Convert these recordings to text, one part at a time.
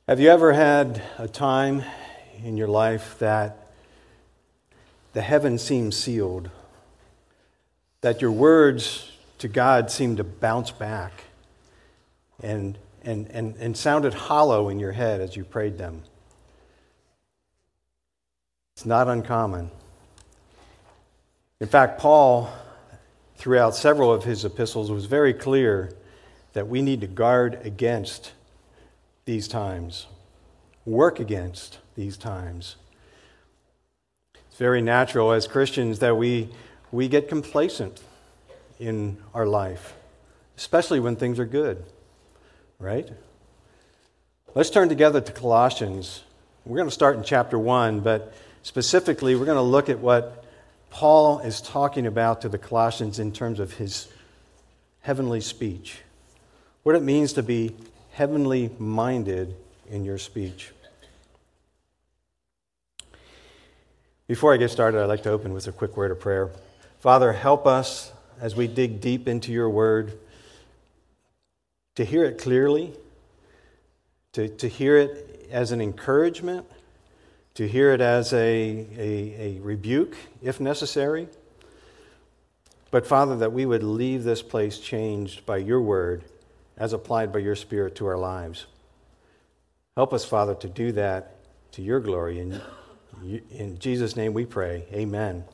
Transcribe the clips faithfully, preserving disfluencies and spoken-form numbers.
Have you ever had a time in your life that the heavens seem sealed, that your words to God seem to bounce back and, and, and, and sounded hollow in your head as you prayed them? It's not uncommon. In fact, Paul, throughout several of his epistles, was very clear that we need to guard against these times, work against these times. It's very natural as Christians that we we get complacent in our life, especially when things are good, right? Let's turn together to Colossians. We're going to start in chapter one, but specifically we're going to look at what Paul is talking about to the Colossians in terms of his heavenly speech, what it means to be heavenly minded in your speech. Before I get started, I'd like to open with a quick word of prayer. Father, help us as we dig deep into your word to hear it clearly, to, to hear it as an encouragement, to hear it as a, a, a rebuke, if necessary. But Father, that we would leave this place changed by your word as applied by your Spirit to our lives. Help us, Father, to do that to your glory. In, in Jesus' name we pray. Amen.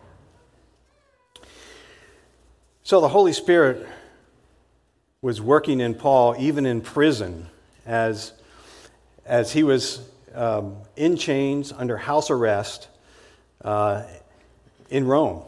So the Holy Spirit was working in Paul, even in prison, as, as he was um, in chains, under house arrest, uh, in Rome.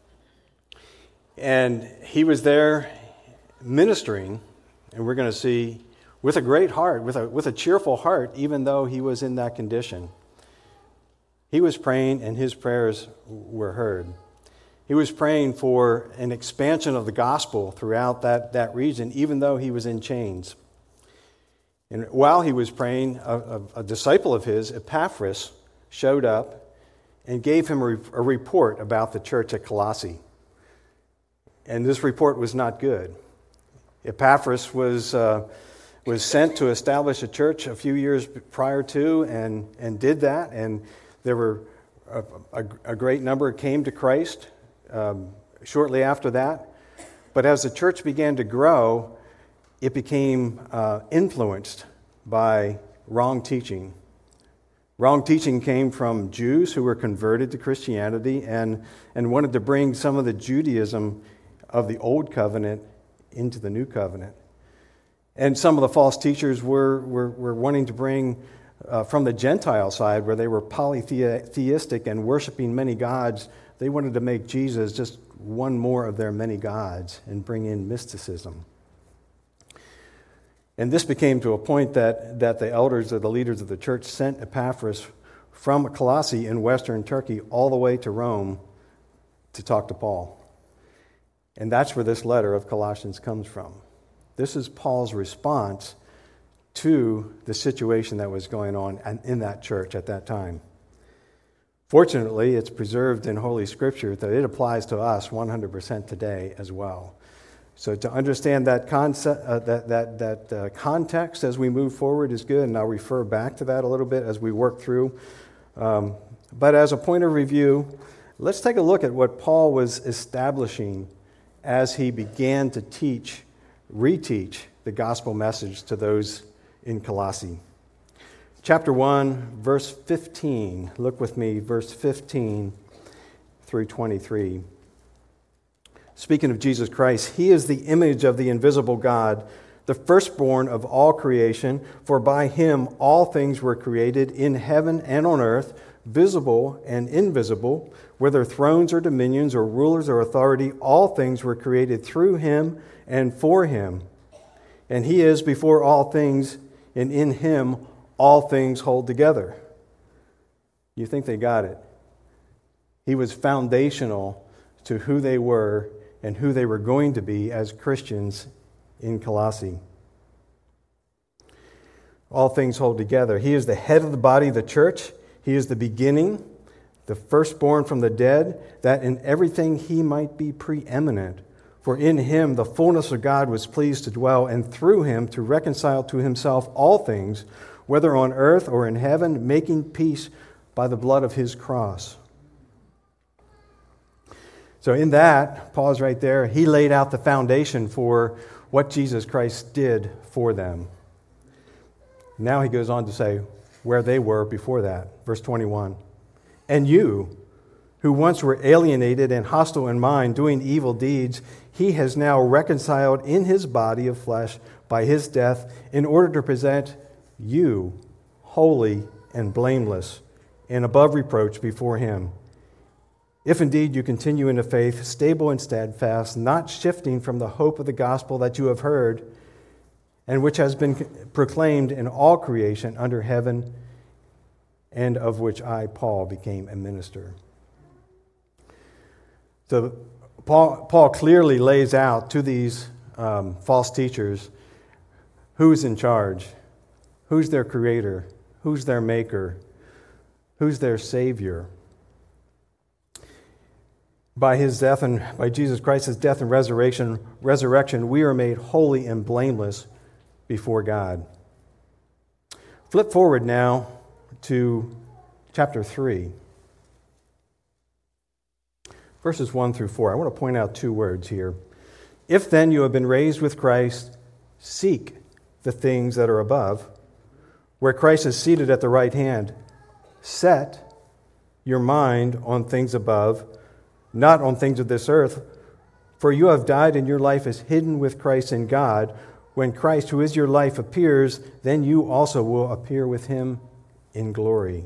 And he was there ministering, and we're going to see, with a great heart, with a, with a cheerful heart, even though he was in that condition. He was praying, and his prayers were heard. He was praying for an expansion of the gospel throughout that, that region, even though he was in chains. And while he was praying, a, a, a disciple of his, Epaphras, showed up and gave him a, a report about the church at Colossae. And this report was not good. Epaphras was uh, was sent to establish a church a few years prior to, and, and did that. And there were a, a, a great number came to Christ um, shortly after that. But as the church began to grow, it became uh, influenced by wrong teaching. Wrong teaching came from Jews who were converted to Christianity and, and wanted to bring some of the Judaism of the Old Covenant into the New Covenant. And some of the false teachers were, were, were wanting to bring uh, from the Gentile side, where they were polytheistic and worshiping many gods, they wanted to make Jesus just one more of their many gods and bring in mysticism. And this became to a point that, that the elders or the leaders of the church sent Epaphras from Colossae in western Turkey all the way to Rome to talk to Paul. And that's where this letter of Colossians comes from. This is Paul's response to the situation that was going on in that church at that time. Fortunately, it's preserved in Holy Scripture that it applies to us one hundred percent today as well. So to understand that concept, uh, that that that uh, context as we move forward is good, and I'll refer back to that a little bit as we work through. Um, but as a point of review, let's take a look at what Paul was establishing as he began to teach, reteach the gospel message to those in Colossae. Chapter one, verse fifteen. Look with me, verse fifteen through twenty-three. Speaking of Jesus Christ, he is the image of the invisible God, the firstborn of all creation, for by him all things were created in heaven and on earth, visible and invisible, whether thrones or dominions or rulers or authority, all things were created through him and for him. And he is before all things, and in him all things hold together. You think they got it? He was foundational to who they were and who they were going to be as Christians in Colossae. All things hold together. He is the head of the body of the church. He is the beginning, the firstborn from the dead, that in everything he might be preeminent. For in him the fullness of God was pleased to dwell, and through him to reconcile to himself all things, whether on earth or in heaven, making peace by the blood of his cross. So in that, pause right there, he laid out the foundation for what Jesus Christ did for them. Now he goes on to say where they were before that. Verse twenty-one. And you, who once were alienated and hostile in mind, doing evil deeds, he has now reconciled in his body of flesh by his death, in order to present you holy and blameless and above reproach before him. If indeed you continue in the faith, stable and steadfast, not shifting from the hope of the gospel that you have heard, and which has been proclaimed in all creation under heaven, and of which I, Paul, became a minister. So Paul, Paul clearly lays out to these um, false teachers who's in charge, who's their creator, who's their maker, who's their savior. By his death and by Jesus Christ's death and resurrection, resurrection, we are made holy and blameless before God. Flip forward now to chapter three. Verses one through four. I want to point out two words here. If then you have been raised with Christ, seek the things that are above, where Christ is seated at the right hand. Set your mind on things above, not on things of this earth, for you have died and your life is hidden with Christ in God. When Christ, who is your life, appears, then you also will appear with him in glory.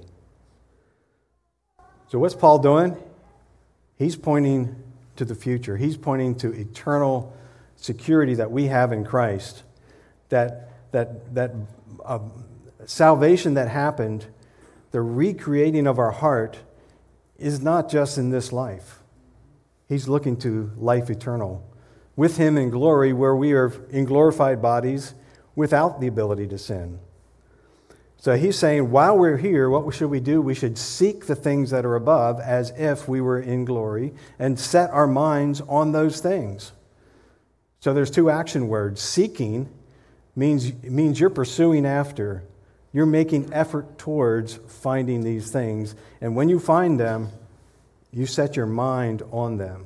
So what's Paul doing? He's pointing to the future. He's pointing to eternal security that we have in Christ. That, that, that uh, salvation that happened, the recreating of our heart, is not just in this life. He's looking to life eternal. With him in glory, where we are in glorified bodies without the ability to sin. So he's saying, while we're here, what should we do? We should seek the things that are above as if we were in glory and set our minds on those things. So there's two action words. Seeking means, means you're pursuing after. You're making effort towards finding these things. And when you find them, you set your mind on them.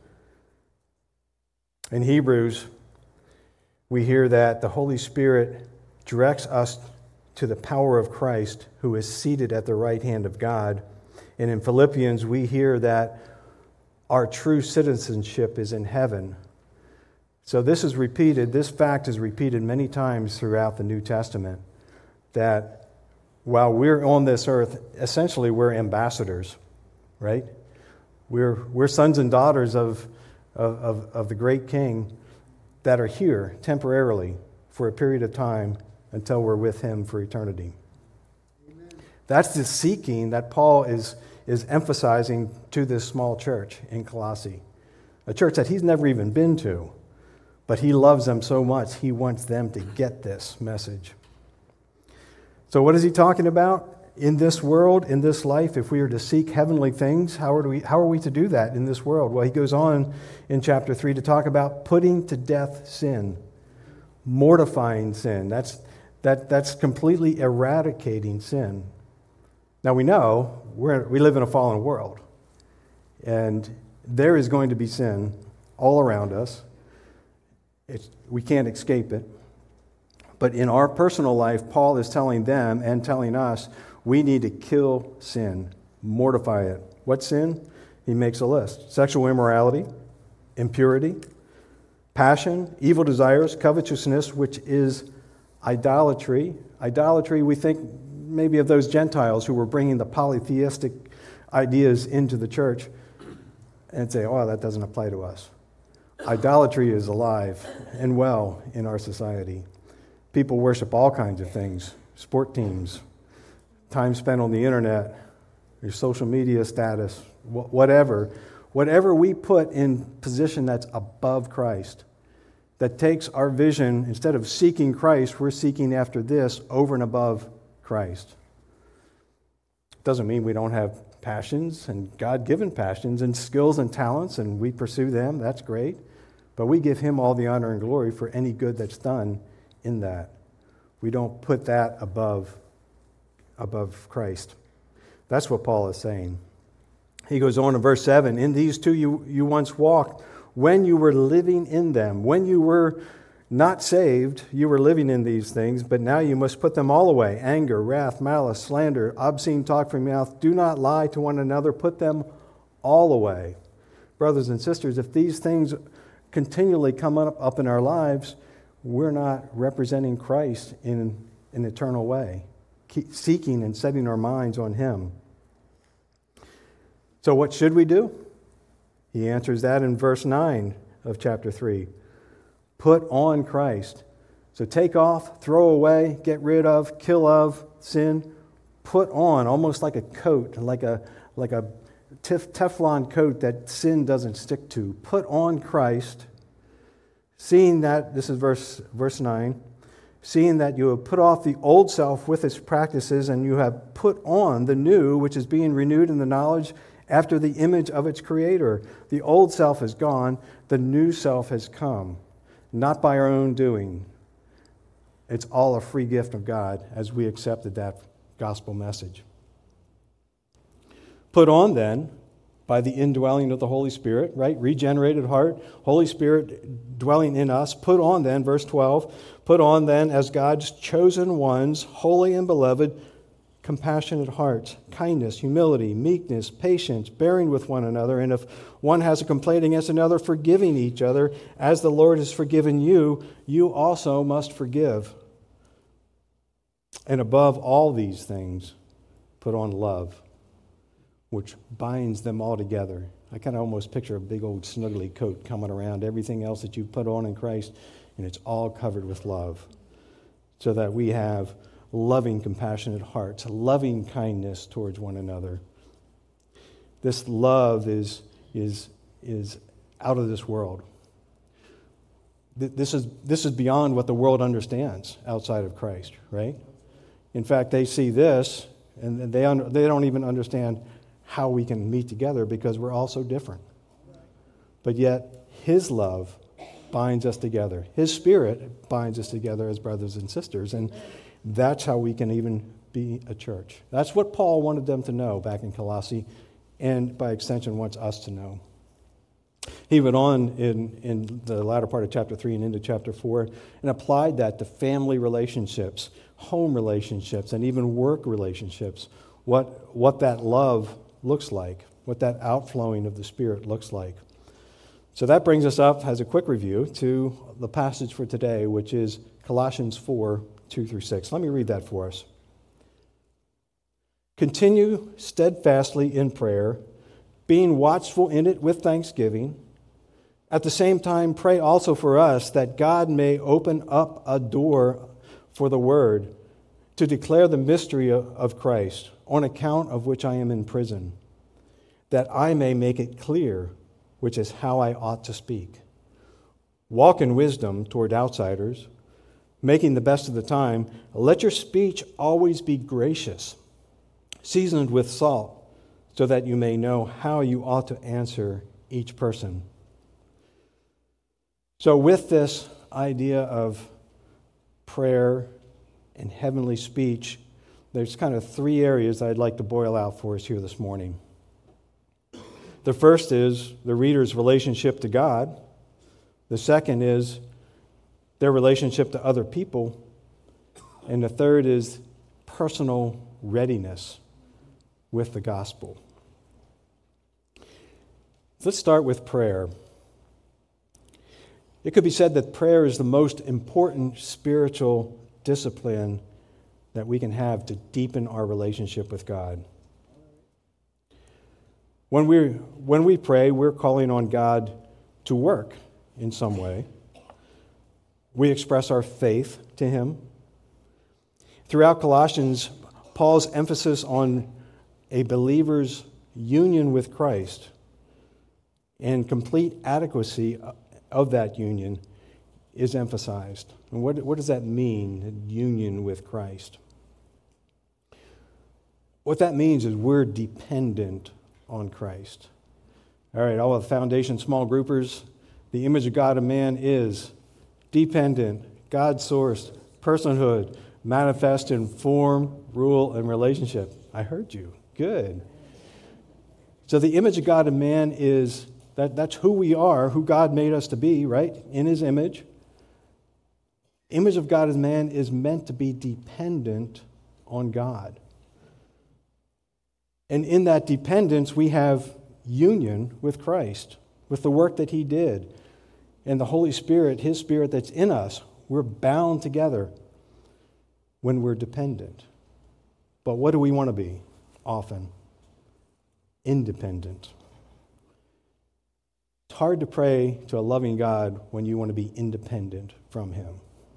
In Hebrews, we hear that the Holy Spirit directs us to the power of Christ, who is seated at the right hand of God. And in Philippians, we hear that our true citizenship is in heaven. So this is repeated, this fact is repeated many times throughout the New Testament, that while we're on this earth, essentially we're ambassadors, right? We're, we're sons and daughters of, of, of the great King that are here temporarily for a period of time until we're with him for eternity. Amen. That's the seeking that Paul is, is emphasizing to this small church in Colossae, a church that he's never even been to, but he loves them so much he wants them to get this message. So what is he talking about? In this world, in this life, if we are to seek heavenly things, how are we, how are we to do that in this world? Well, he goes on in chapter three to talk about putting to death sin, mortifying sin. That's That, that's completely eradicating sin. Now we know we're, we live in a fallen world, and there is going to be sin all around us. It's, we can't escape it. But in our personal life, Paul is telling them and telling us we need to kill sin, mortify it. What sin? He makes a list. Sexual immorality, impurity, passion, evil desires, covetousness, which is idolatry. Idolatry, we think maybe of those Gentiles who were bringing the polytheistic ideas into the church and say, oh, that doesn't apply to us. Idolatry is alive and well in our society. People worship all kinds of things, sport teams, time spent on the internet, your social media status, whatever. Whatever we put in position that's above Christ, that takes our vision, instead of seeking Christ, we're seeking after this over and above Christ. Doesn't mean we don't have passions and God-given passions and skills and talents, and we pursue them. That's great. But we give him all the honor and glory for any good that's done in that. We don't put that above, above Christ. That's what Paul is saying. He goes on in verse seven, in these two you, you once walked when you were living in them. When you were not saved, you were living in these things, but now you must put them all away. Anger, wrath, malice, slander, obscene talk from your mouth. Do not lie to one another. Put them all away. Brothers and sisters, if these things continually come up, up in our lives, we're not representing Christ in an eternal way, keep seeking and setting our minds on him. So what should we do? He answers that in verse nine of chapter three. Put on Christ. So take off, throw away, get rid of, kill of sin. Put on, almost like a coat, like a like a Teflon coat that sin doesn't stick to. Put on Christ, seeing that, this is verse, verse nine, seeing that you have put off the old self with its practices, and you have put on the new, which is being renewed in the knowledge after the image of its creator. The old self is gone, the new self has come, not by our own doing. It's all a free gift of God as we accepted that gospel message. Put on then, by the indwelling of the Holy Spirit, right? Regenerated heart, Holy Spirit dwelling in us. Put on then, verse twelve, put on then as God's chosen ones, holy and beloved, compassionate hearts, kindness, humility, meekness, patience, bearing with one another, and if one has a complaint against another, forgiving each other, as the Lord has forgiven you, you also must forgive. And above all these things, put on love, which binds them all together. I kind of almost picture a big old snuggly coat coming around everything else that you put on in Christ, and it's all covered with love, so that we have loving, compassionate hearts, loving kindness towards one another. This love is, is, is out of this world. This is, this is beyond what the world understands outside of Christ, right? In fact, they see this, and they, un- they don't even understand how we can meet together because we're all so different. But yet, his love binds us together. His Spirit binds us together as brothers and sisters, and that's how we can even be a church. That's what Paul wanted them to know back in Colossae, and by extension wants us to know. He went on in, in the latter part of chapter three and into chapter four and applied that to family relationships, home relationships, and even work relationships, what, what that love looks like, what that outflowing of the Spirit looks like. So that brings us up, as a quick review, to the passage for today, which is Colossians four, two through six. Let me read that for us. Continue steadfastly in prayer, being watchful in it with thanksgiving. At the same time, pray also for us that God may open up a door for the word to declare the mystery of Christ, on account of which I am in prison, that I may make it clear, which is how I ought to speak. Walk in wisdom toward outsiders, making the best of the time. Let your speech always be gracious, seasoned with salt, so that you may know how you ought to answer each person. So with this idea of prayer and heavenly speech, there's kind of three areas I'd like to boil out for us here this morning. The first is the reader's relationship to God. The second is their relationship to other people. And the third is personal readiness with the gospel. Let's start with prayer. It could be said that prayer is the most important spiritual discipline that we can have to deepen our relationship with God. When we when we pray, we're calling on God to work in some way. We express our faith to Him. Throughout Colossians, Paul's emphasis on a believer's union with Christ and complete adequacy of that union is emphasized. And what, what does that mean, union with Christ? What that means is we're dependent on Christ. All right, all the foundation small groupers, The image of God in man is dependent, God-sourced, personhood, manifest in form, rule, and relationship. I heard you. Good. So the image of God in man is, that, that's who we are, who God made us to be, right? In his image. Image of God in man is meant to be dependent on God. And in that dependence, we have union with Christ, with the work that he did. And the Holy Spirit, his Spirit that's in us, we're bound together when we're dependent. But what do we want to be often? Independent. It's hard to pray to a loving God when you want to be independent from him.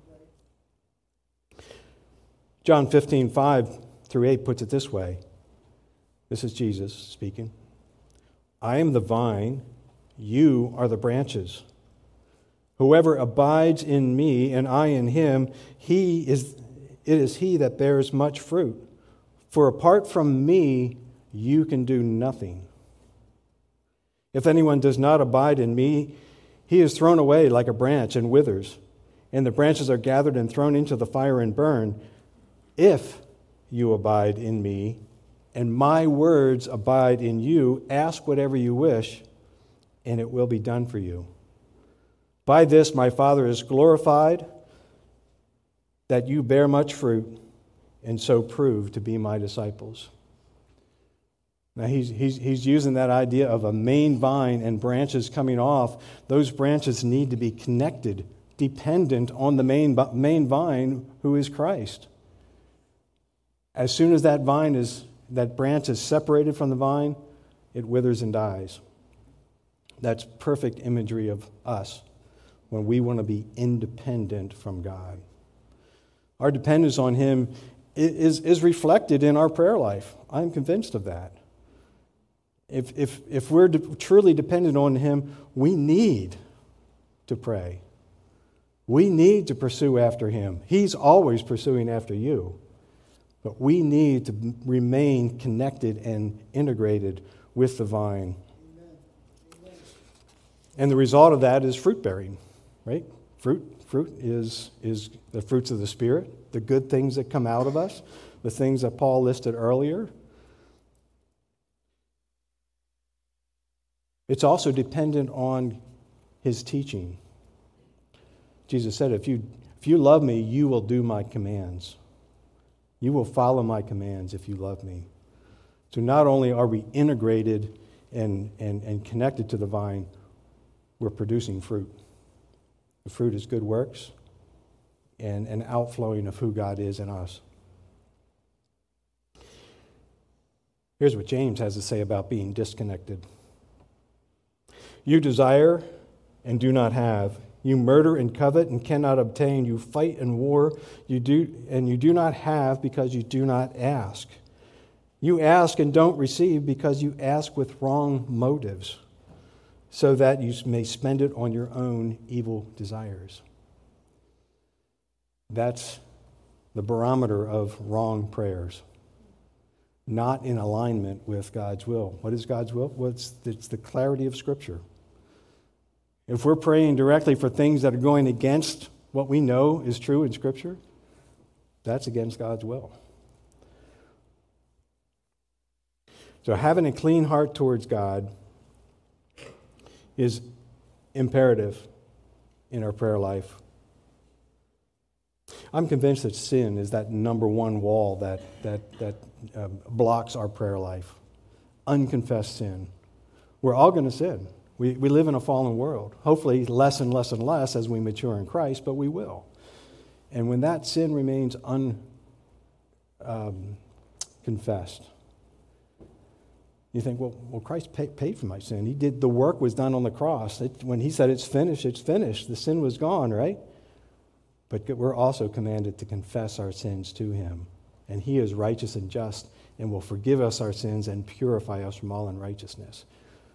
John fifteen, five through eight puts it this way. This is Jesus speaking. I am the vine, you are the branches. Whoever abides in me and I in him, he is it is he that bears much fruit. For apart from me, you can do nothing. If anyone does not abide in me, he is thrown away like a branch and withers, and the branches are gathered and thrown into the fire and burned. If you abide in me, and my words abide in you, ask whatever you wish, and it will be done for you. By this my Father is glorified, that you bear much fruit, and so prove to be my disciples. Now he's, he's, he's using that idea of a main vine and branches coming off. Those branches need to be connected, dependent on the main, main vine, who is Christ. As soon as that vine is, that branch is separated from the vine, it withers and dies. That's perfect imagery of us when we want to be independent from God. Our dependence on him is, is reflected in our prayer life. I'm convinced of that. If, if, if we're de- truly dependent on him, we need to pray. We need to pursue after him. He's always pursuing after you. But we need to remain connected and integrated with the vine. Amen. And the result of that is fruit bearing, right? Fruit, fruit is, is the fruits of the Spirit, the good things that come out of us, the things that Paul listed earlier. It's also dependent on his teaching. Jesus said, if you, if you love me, you will do my commands. You will follow my commands if you love me. So not only are we integrated and, and, and connected to the vine, we're producing fruit. The fruit is good works and an outflowing of who God is in us. Here's what James has to say about being disconnected. You desire and do not have. You murder and covet and cannot obtain. You fight and war, you do, and you do not have because you do not ask. You ask and don't receive because you ask with wrong motives, so that you may spend it on your own evil desires. That's the barometer of wrong prayers. Not in alignment with God's will. What is God's will? Well, it's, it's the clarity of Scripture. If we're praying directly for things that are going against what we know is true in Scripture, that's against God's will. So having a clean heart towards God is imperative in our prayer life. I'm convinced that sin is that number one wall that, that, that uh, blocks our prayer life. Unconfessed sin. We're all going to sin. We, we live in a fallen world. Hopefully less and less and less as we mature in Christ, but we will. And when that sin remains unconfessed, um, you think, well, well Christ pay, paid for my sin. He did, the work was done on the cross. It, when he said it's finished, it's finished. The sin was gone, right? But we're also commanded to confess our sins to him. And he is righteous and just and will forgive us our sins and purify us from all unrighteousness.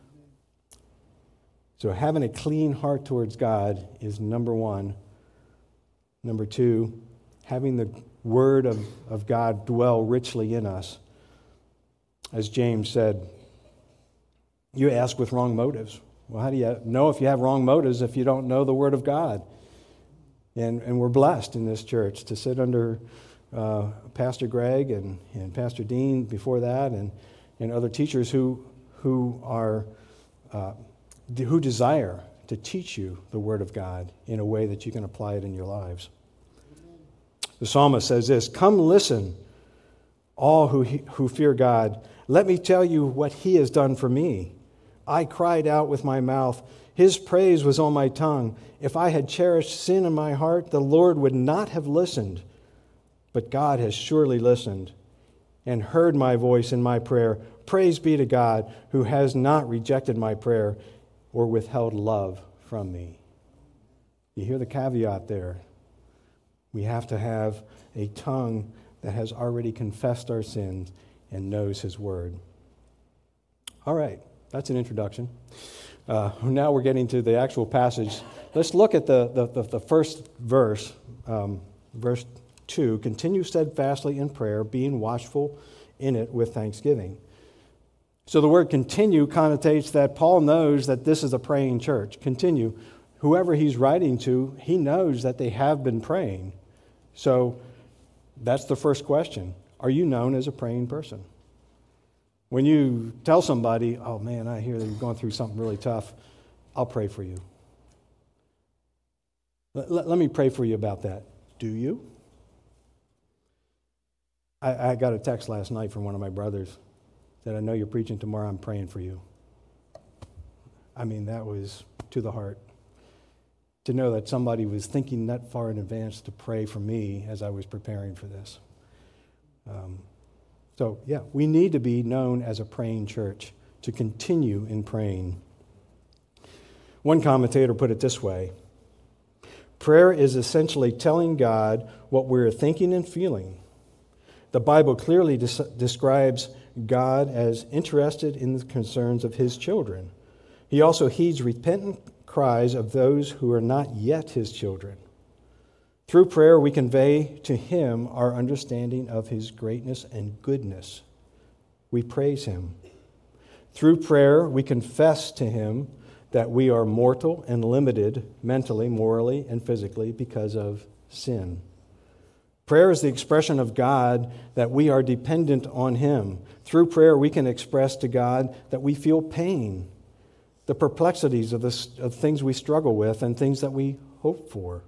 So having a clean heart towards God is number one. Number two, having the word of, of God dwell richly in us. As James said, you ask with wrong motives. Well, how do you know if you have wrong motives if you don't know the Word of God? And, and we're blessed in this church to sit under uh, Pastor Greg and, and Pastor Dean before that, and, and other teachers who, who, are, uh, who desire to teach you the Word of God in a way that you can apply it in your lives. The psalmist says this, "Come listen, all who, who fear God. Let me tell you what He has done for me. I cried out with my mouth. His praise was on my tongue. If I had cherished sin in my heart, the Lord would not have listened. But God has surely listened and heard my voice in my prayer. Praise be to God, who has not rejected my prayer or withheld love from me." You hear the caveat there. We have to have a tongue that has already confessed our sins and knows His word. All right, that's an introduction. Uh, now we're getting to the actual passage. Let's look at the, the, the, the first verse, um, verse two. "Continue steadfastly in prayer, being watchful in it with thanksgiving." So the word continue connotates that Paul knows that this is a praying church. Continue. Whoever he's writing to, he knows that they have been praying. So that's the first question. Are you known as a praying person? When you tell somebody, "Oh man, I hear that you're going through something really tough," I'll pray for you. Let, let, let me pray for you about that. Do you? I, I got a text last night from one of my brothers. Said, "I know you're preaching tomorrow, I'm praying for you." I mean, that was to the heart. To know that somebody was thinking that far in advance to pray for me as I was preparing for this. Um, so, yeah, we need to be known as a praying church, to continue in praying. One commentator put it this way: prayer is essentially telling God what we're thinking and feeling. The Bible clearly des- describes God as interested in the concerns of His children. He also heeds repentant cries of those who are not yet His children. Through prayer, we convey to Him our understanding of His greatness and goodness. We praise Him. Through prayer, we confess to Him that we are mortal and limited mentally, morally, and physically because of sin. Prayer is the expression of God that we are dependent on Him. Through prayer, we can express to God that we feel pain, the perplexities of, the, of things we struggle with and things that we hope for.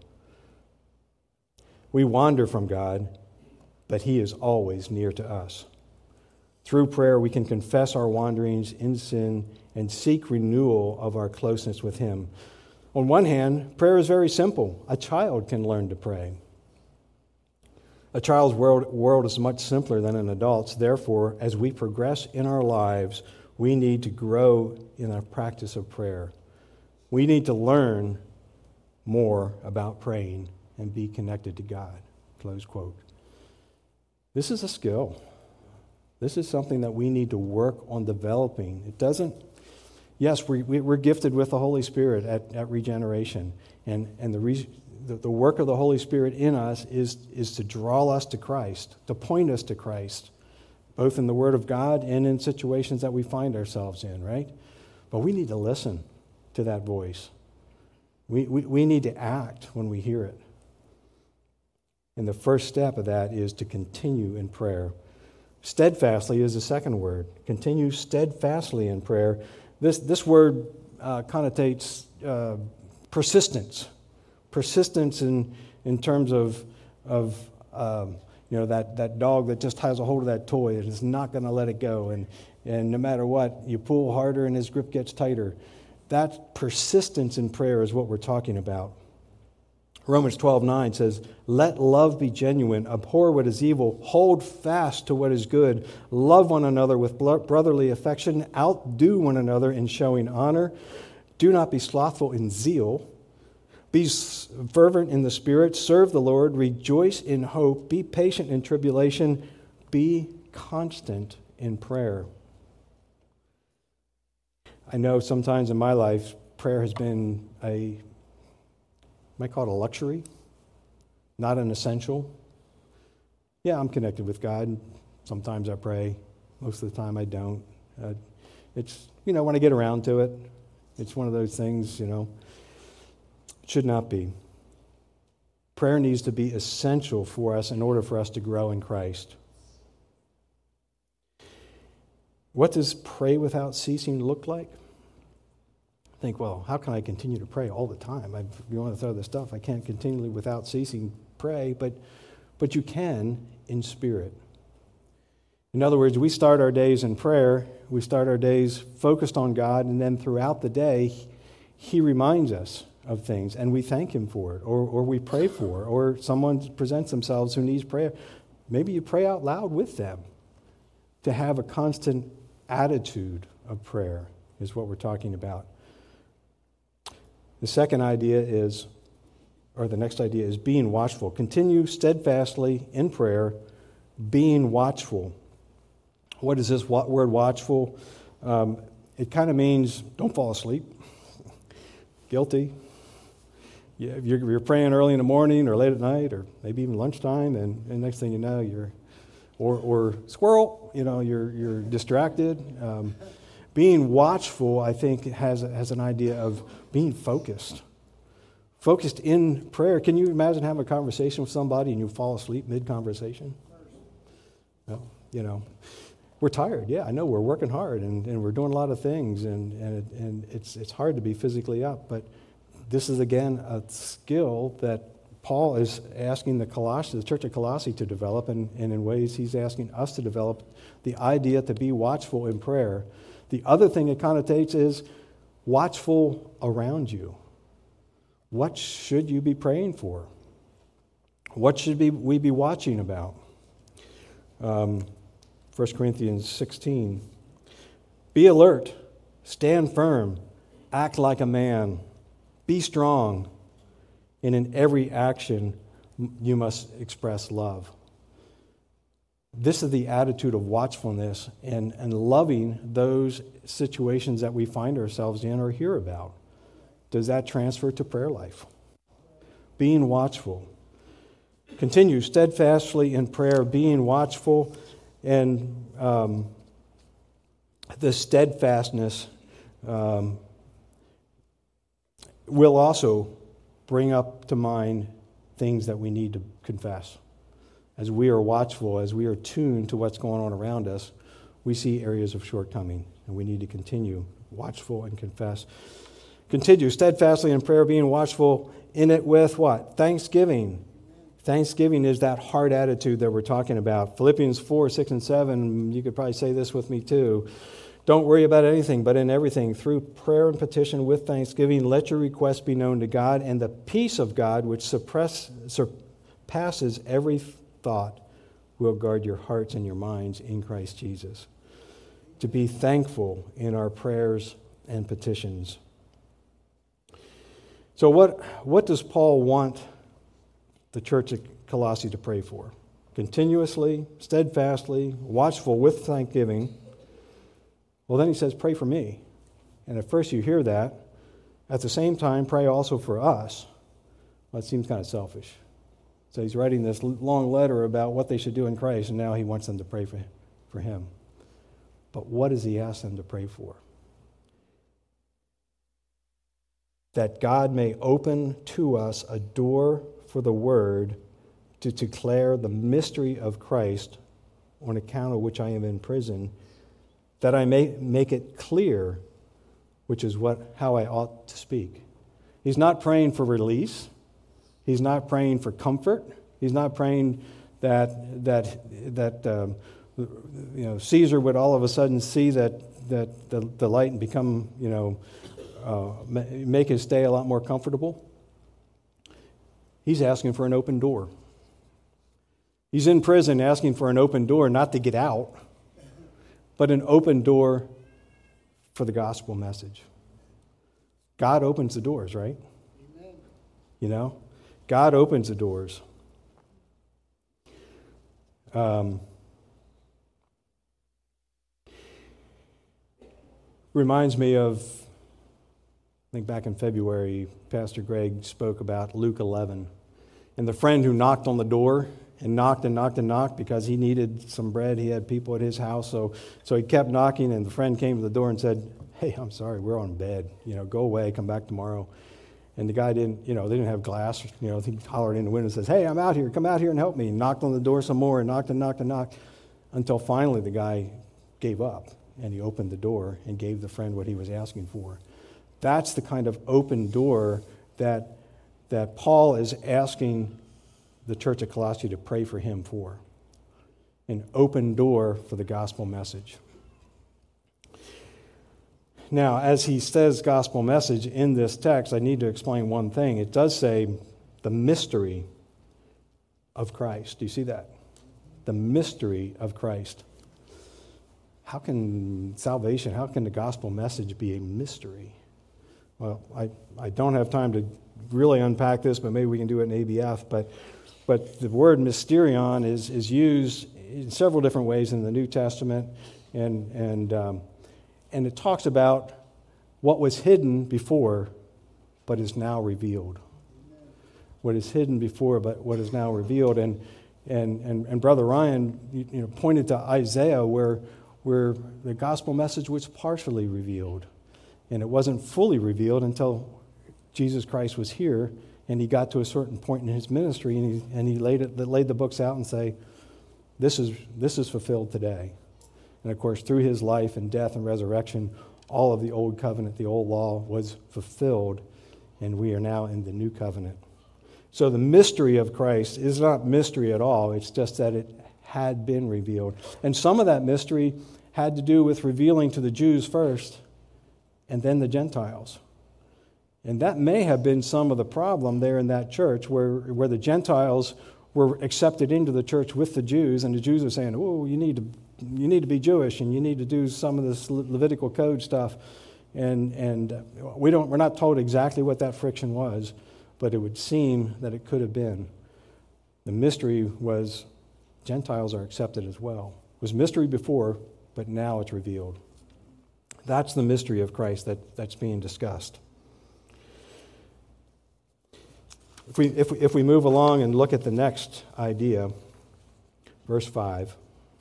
We wander from God, but He is always near to us. Through prayer, we can confess our wanderings in sin and seek renewal of our closeness with Him. On one hand, prayer is very simple. A child can learn to pray. A child's world, world is much simpler than an adult's. Therefore, as we progress in our lives, we need to grow in our practice of prayer. We need to learn more about praying and be connected to God. Close quote. This is a skill. This is something that we need to work on developing. It doesn't, yes, we, we, we're gifted with the Holy Spirit at, at Regeneration. And, and the, re, the, the work of the Holy Spirit in us is, is to draw us to Christ, to point us to Christ, both in the Word of God and in situations that we find ourselves in, right? But we need to listen to that voice. We, we, we need to act when we hear it. And the first step of that is to continue in prayer. Steadfastly is the second word. Continue steadfastly in prayer. This, this word uh, connotates uh, persistence. Persistence in, in terms of, of um, you know, that, that dog that just has a hold of that toy and is not going to let it go. And, and no matter what, you pull harder and his grip gets tighter. That persistence in prayer is what we're talking about. Romans twelve nine says, "Let love be genuine, abhor what is evil, hold fast to what is good, love one another with brotherly affection, outdo one another in showing honor. Do not be slothful in zeal. Be fervent in the Spirit, serve the Lord, rejoice in hope, be patient in tribulation, be constant in prayer." I know sometimes in my life, prayer has been a might call it a luxury, not an essential. Yeah, I'm connected with God. Sometimes I pray. Most of the time I don't. Uh, it's, you know, when I get around to it, It's one of those things, you know, it should not be. Prayer needs to be essential for us in order for us to grow in Christ. What does pray without ceasing look like? Think, well, how can I continue to pray all the time? I, you want to throw this stuff. I can't continually without ceasing pray, but but you can in spirit. In other words, we start our days in prayer. We start our days focused on God, and then throughout the day, He reminds us of things, and we thank Him for it, or or we pray for it, or someone presents themselves who needs prayer. Maybe you pray out loud with them. To have a constant attitude of prayer is what we're talking about. The second idea is, or the next idea is being watchful. Continue steadfastly in prayer, being watchful. What is this word watchful? Um, it kind of means don't fall asleep. Guilty. Yeah, you're, you're praying early in the morning or late at night or maybe even lunchtime, and, and next thing you know, you're, or, or squirrel, you know, you're, you're distracted. Um, Being watchful, I think, has, has an idea of being focused. Focused in prayer. Can you imagine having a conversation with somebody and you fall asleep mid-conversation? No, you know, we're tired. Yeah, I know we're working hard and, and we're doing a lot of things, and, and, it, and it's, it's hard to be physically up. But this is, again, a skill that Paul is asking the Colossians, the church of Colossae to develop, and, and in ways he's asking us to develop the idea to be watchful in prayer. The other thing it connotates is watchful around you. What should you be praying for? What should be, we be watching about? Um, First Corinthians sixteen. Be alert, stand firm, act like a man, be strong, and in every action you must express love. This is the attitude of watchfulness and, and loving those situations that we find ourselves in or hear about. Does that transfer to prayer life? Being watchful. Continue steadfastly in prayer, being watchful, and um, the steadfastness um, will also bring up to mind things that we need to confess. As we are watchful, as we are tuned to what's going on around us, we see areas of shortcoming, and we need to continue watchful and confess. Continue steadfastly in prayer, being watchful in it with what? Thanksgiving. Thanksgiving is that heart attitude that we're talking about. Philippians four, six, and seven, you could probably say this with me too. Don't worry about anything, but in everything, through prayer and petition with thanksgiving, let your requests be known to God, and the peace of God, which suppress, surpasses every thought, will guard your hearts and your minds in Christ Jesus. To be thankful in our prayers and petitions. So what, what does Paul want the church at Colossae to pray for? Continuously, steadfastly, watchful with thanksgiving. Well, then he says, pray for me. And at first you hear that. At the same time, pray also for us. Well, it seems kind of selfish. So he's writing this long letter about what they should do in Christ, and now he wants them to pray for, for him. But what does he ask them to pray for? That God may open to us a door for the word to declare the mystery of Christ, on account of which I am in prison, that I may make it clear, which is what how I ought to speak. He's not praying for release. He's not praying for comfort. He's not praying that that that um, you know Caesar would all of a sudden see that that the, the light and become you know uh, make his stay a lot more comfortable. He's asking for an open door. He's in prison asking for an open door, not to get out, but an open door for the gospel message. God opens the doors, right? Amen. You know? God opens the doors. Um, reminds me of, I think back in February, Pastor Greg spoke about Luke eleven. And the friend who knocked on the door and knocked and knocked and knocked because he needed some bread. He had people at his house. So, so he kept knocking, and the friend came to the door and said, hey, I'm sorry, we're on bed. You know, go away, come back tomorrow. And the guy didn't, you know, they didn't have glass. You know, he hollered in the window and says, hey, I'm out here. Come out here and help me. And knocked on the door some more and knocked and knocked and knocked until finally the guy gave up and he opened the door and gave the friend what he was asking for. That's the kind of open door that, that Paul is asking the church at Colossae to pray for him for. An open door for the gospel message. Now, as he says gospel message in this text, I need to explain one thing. It does say the mystery of Christ. Do you see that? The mystery of Christ. How can salvation, how can the gospel message be a mystery? Well, I, I don't have time to really unpack this, but maybe we can do it in A B F. But, but the word mysterion is, is used in several different ways in the New Testament, and, and, um, and it talks about what was hidden before but is now revealed. What is hidden before but what is now revealed. And, and, and, and Brother Ryan you, you know, pointed to Isaiah where, where the gospel message was partially revealed. And it wasn't fully revealed until Jesus Christ was here and he got to a certain point in his ministry and he, and he laid, it, laid the books out and say, this is, this is fulfilled today. And of course, through his life and death and resurrection, all of the old covenant, the old law was fulfilled, and we are now in the new covenant. So the mystery of Christ is not mystery at all. It's just that it had been revealed. And some of that mystery had to do with revealing to the Jews first, and then the Gentiles. And that may have been some of the problem there in that church, where, where the Gentiles were accepted into the church with the Jews, and the Jews were saying, oh, you need to you need to be Jewish, and you need to do some of this Levitical code stuff. And and we don't we're not told exactly what that friction was, but it would seem that it could have been. The mystery was Gentiles are accepted as well. It was mystery before, but now it's revealed. That's the mystery of Christ that, that's being discussed. If we, if we, if we move along and look at the next idea, verse five,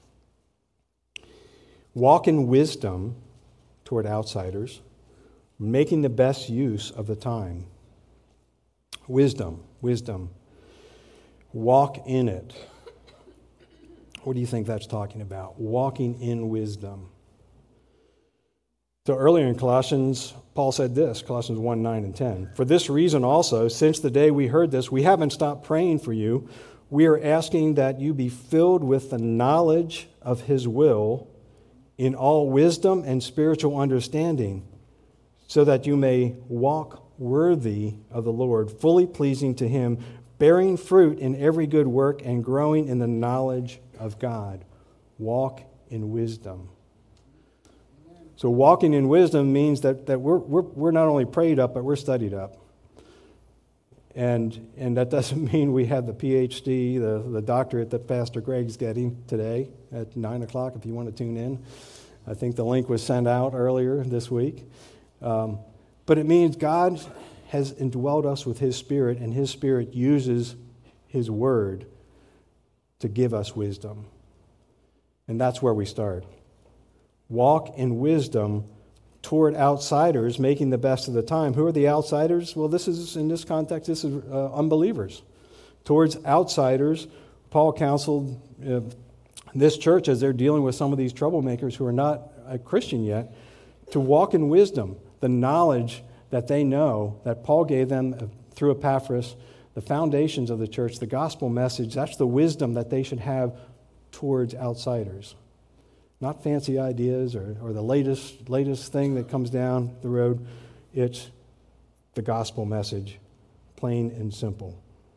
walk in wisdom toward outsiders, making the best use of the time. Wisdom, wisdom. Walk in it. What do you think that's talking about? Walking in wisdom. So earlier in Colossians, Paul said this, Colossians one, nine, and ten. For this reason also, since the day we heard this, we haven't stopped praying for you. We are asking that you be filled with the knowledge of his will in all wisdom and spiritual understanding, so that you may walk worthy of the Lord, fully pleasing to him, bearing fruit in every good work and growing in the knowledge of God. Walk in wisdom. So walking in wisdom means that, that we're, we're, we're not only prayed up, but we're studied up. And, and that doesn't mean we have the P H D, the, the doctorate that Pastor Greg's getting today at nine o'clock if you want to tune in. I think the link was sent out earlier this week. Um, but it means God has indwelled us with his Spirit, and his Spirit uses his word to give us wisdom. And that's where we start. Walk in wisdom toward outsiders, making the best of the time. Who are the outsiders? Well, this is, in this context, this is uh, unbelievers. Towards outsiders, Paul counseled uh, this church, as they're dealing with some of these troublemakers who are not a Christian yet, to walk in wisdom, the knowledge that they know, that Paul gave them through Epaphras, the foundations of the church, the gospel message. That's the wisdom that they should have towards outsiders. Not fancy ideas or, or the latest latest thing that comes down the road. It's the gospel message, plain and simple.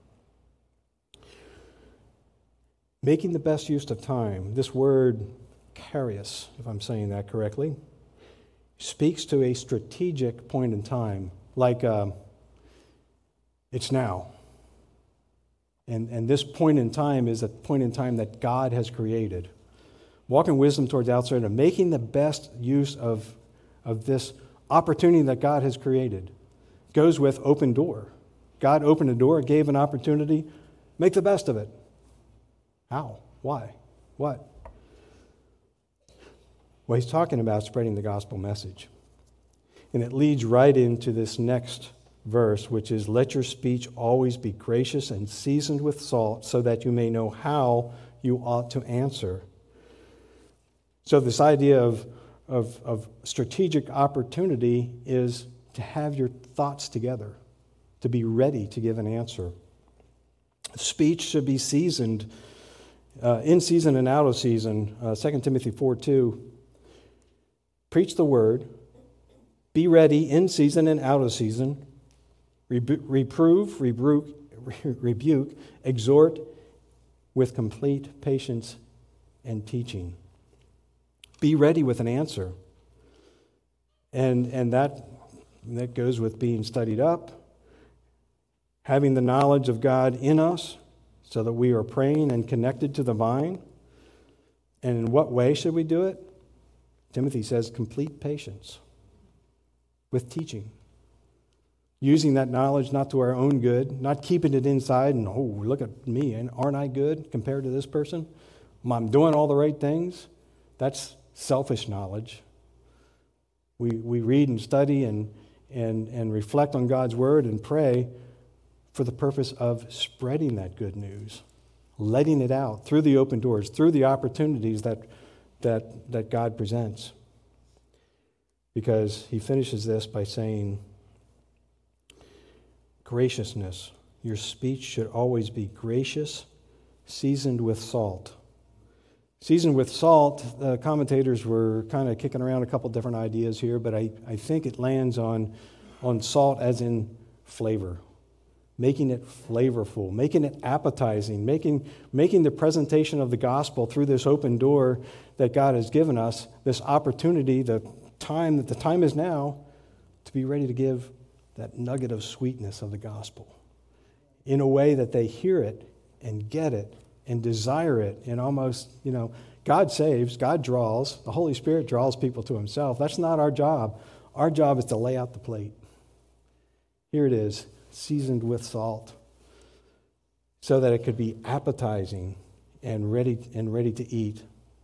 Making the best use of time. This word, kairos, if I'm saying that correctly, speaks to a strategic point in time, like uh, it's now. And, and this point in time is a point in time that God has created. Walk in wisdom towards outsiders, making the best use of, of this opportunity that God has created. Goes with open door. God opened a door, gave an opportunity, make the best of it. How? Why? What? Well, he's talking about spreading the gospel message. And it leads right into this next verse, which is, let your speech always be gracious and seasoned with salt, so that you may know how you ought to answer. So this idea of, of, of strategic opportunity is to have your thoughts together, to be ready to give an answer. Speech should be seasoned, uh, in season and out of season. Uh, Second Timothy four two, preach the word, be ready in season and out of season, Rebu- reprove, rebuke, rebuke, exhort with complete patience and teaching. Be ready with an answer. And, and that, that goes with being studied up, having the knowledge of God in us so that we are praying and connected to the vine. And in what way should we do it? Timothy says complete patience with teaching. Using that knowledge not to our own good, not keeping it inside and, oh, look at me, and aren't I good compared to this person? I'm doing all the right things. That's selfish knowledge. We we read and study and, and, and reflect on God's word and pray for the purpose of spreading that good news, letting it out through the open doors, through the opportunities that, that, that God presents. Because he finishes this by saying, graciousness. Your speech should always be gracious, seasoned with salt. Seasoned with salt, the commentators were kind of kicking around a couple different ideas here, but I, I think it lands on, on salt as in flavor, making it flavorful, making it appetizing, making, making the presentation of the gospel through this open door that God has given us, this opportunity, the time that the time is now, to be ready to give that nugget of sweetness of the gospel in a way that they hear it and get it and desire it. And almost, you know, God saves, God draws, the Holy Spirit draws people to himself. That's not our job. Our job is to lay out the plate. Here it is, seasoned with salt, so that it could be appetizing and ready and ready to eat.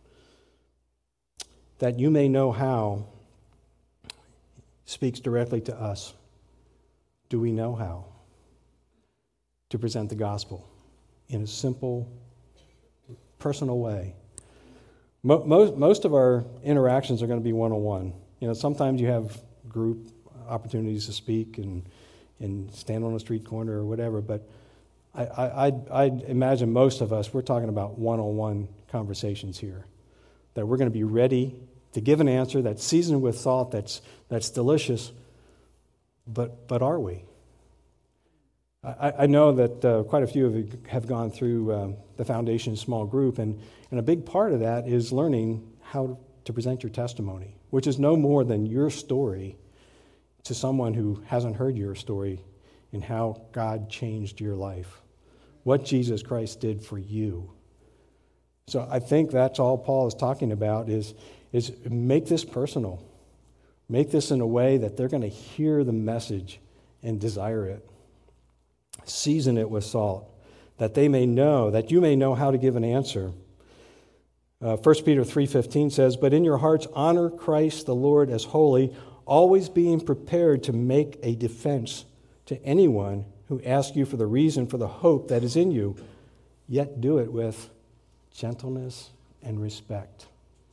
That you may know how speaks directly to us. Do we know how to present the gospel in a simple, personal way? Most, most of our interactions are going to be one-on-one. You know, sometimes you have group opportunities to speak and, and stand on a street corner or whatever, but I, I, I'd, I'd imagine most of us, we're talking about one-on-one conversations here, that we're going to be ready to give an answer that's seasoned with salt, that's, that's delicious. But but are we? I, I know that uh, quite a few of you have gone through um, the Foundation small group, and, and a big part of that is learning how to present your testimony, which is no more than your story to someone who hasn't heard your story and how God changed your life, what Jesus Christ did for you. So I think that's all Paul is talking about is, is make this personal. Make this in a way that they're going to hear the message and desire it. Season it with salt, that they may know, that you may know how to give an answer. Uh, First Peter three fifteen says, but in your hearts honor Christ the Lord as holy, always being prepared to make a defense to anyone who asks you for the reason for the hope that is in you, yet do it with gentleness and respect.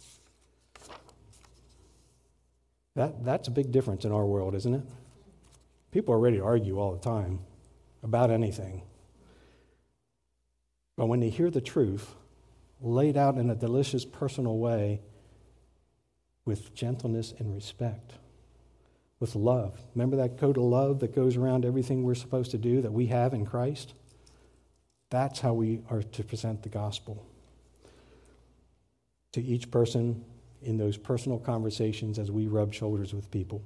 That, that's a big difference in our world, isn't it? People are ready to argue all the time about anything. But when they hear the truth laid out in a delicious personal way with gentleness and respect, with love. Remember that code of love that goes around everything we're supposed to do that we have in Christ? That's how we are to present the gospel to each person in those personal conversations as we rub shoulders with people.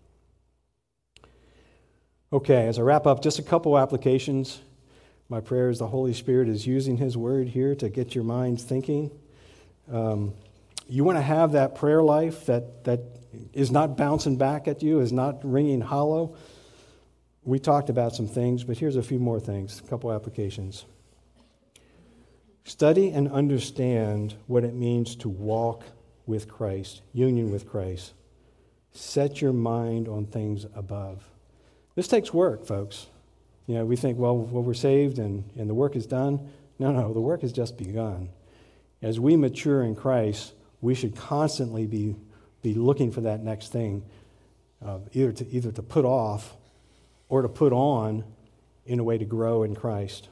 Okay, as I wrap up, just a couple applications. My prayer is the Holy Spirit is using His Word here to get your minds thinking. Um, you want to have that prayer life that, that is not bouncing back at you, is not ringing hollow. We talked about some things, but here's a few more things, a couple applications. Study and understand what it means to walk with Christ, union with Christ. Set your mind on things above. This takes work, folks. You know, we think, well, well we're saved and, and the work is done. No, no, the work has just begun. As we mature in Christ, we should constantly be, be looking for that next thing, uh, either to either to put off or to put on in a way to grow in Christ.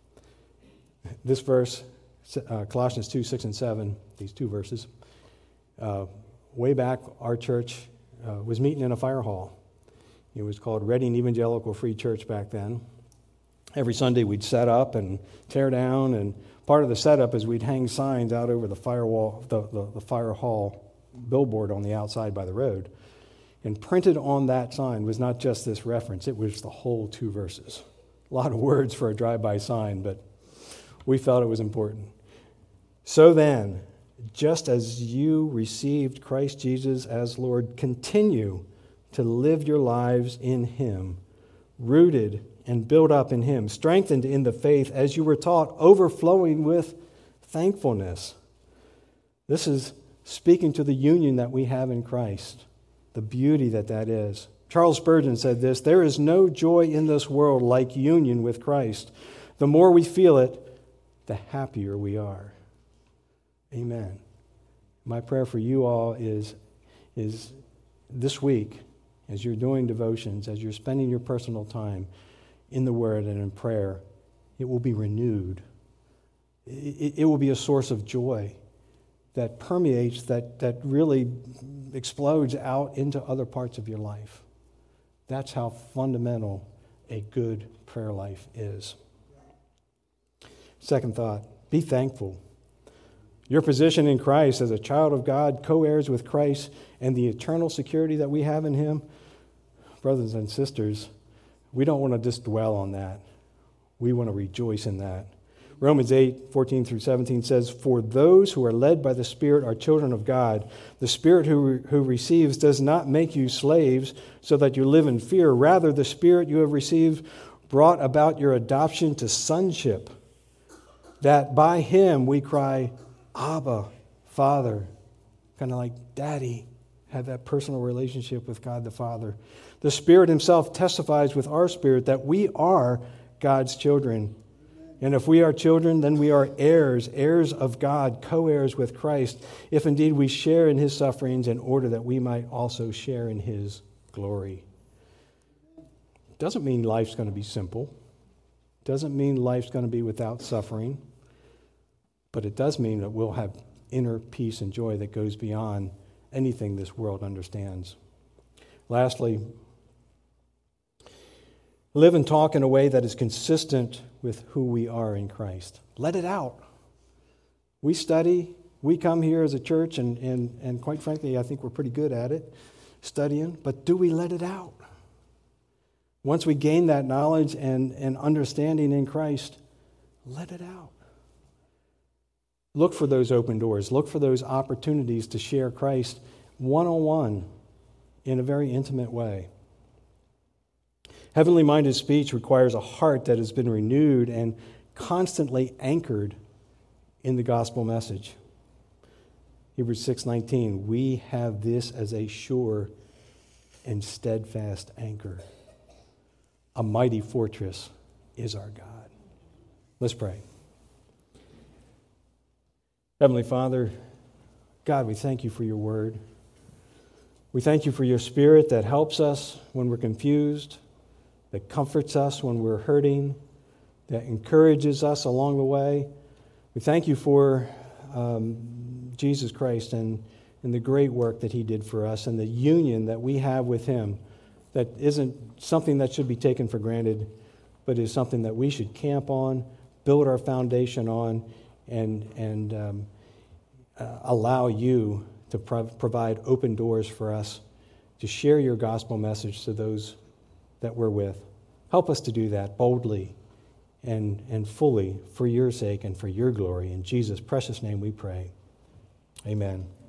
This verse, uh, Colossians two, six, and seven, these two verses, uh, way back, our church uh, was meeting in a fire hall. It was called Reading Evangelical Free Church back then. Every Sunday we'd set up and tear down, and part of the setup is we'd hang signs out over the firewall, the, the, the fire hall billboard on the outside by the road. And printed on that sign was not just this reference, it was the whole two verses. A lot of words for a drive-by sign, but we felt it was important. So then, just as you received Christ Jesus as Lord, continue to live your lives in Him, rooted and built up in Him, strengthened in the faith as you were taught, overflowing with thankfulness. This is speaking to the union that we have in Christ, the beauty that that is. Charles Spurgeon said this, "There is no joy in this world like union with Christ. The more we feel it, the happier we are." Amen. My prayer for you all is, is this week, as you're doing devotions, as you're spending your personal time in the Word and in prayer, it will be renewed. It, it will be a source of joy that permeates, that, that really explodes out into other parts of your life. That's how fundamental a good prayer life is. Second thought, be thankful. Your position in Christ as a child of God, co-heirs with Christ, and the eternal security that we have in Him, brothers and sisters, we don't want to just dwell on that. We want to rejoice in that. Romans eight, fourteen through seventeen says, "For those who are led by the Spirit are children of God. The Spirit who, who receives does not make you slaves so that you live in fear. Rather, the Spirit you have received brought about your adoption to sonship, that by Him we cry, Abba, Father." Kind of like Daddy, have that personal relationship with God the Father. The Spirit Himself testifies with our spirit that we are God's children. And if we are children, then we are heirs, heirs of God, co-heirs with Christ, if indeed we share in His sufferings in order that we might also share in His glory. Doesn't mean life's going to be simple. Doesn't mean life's going to be without suffering. But it does mean that we'll have inner peace and joy that goes beyond anything this world understands. Lastly, live and talk in a way that is consistent with who we are in Christ. Let it out. We study, we come here as a church, and, and, and quite frankly, I think we're pretty good at it, studying, but do we let it out? Once we gain that knowledge and, and understanding in Christ, let it out. Look for those open doors. Look for those opportunities to share Christ one-on-one in a very intimate way. Heavenly-minded speech requires a heart that has been renewed and constantly anchored in the gospel message. Hebrews six nineteen, we have this as a sure and steadfast anchor. A mighty fortress is our God. Let's pray. Heavenly Father, God, we thank you for your word. We thank you for your Spirit that helps us when we're confused, that comforts us when we're hurting, that encourages us along the way. We thank you for um, Jesus Christ and, and the great work that He did for us and the union that we have with Him that isn't something that should be taken for granted, but is something that we should camp on, build our foundation on, and, and um, uh, allow you to prov- provide open doors for us to share your gospel message to those that we're with. Help us to do that boldly and, and fully for your sake and for your glory. In Jesus' precious name we pray. Amen.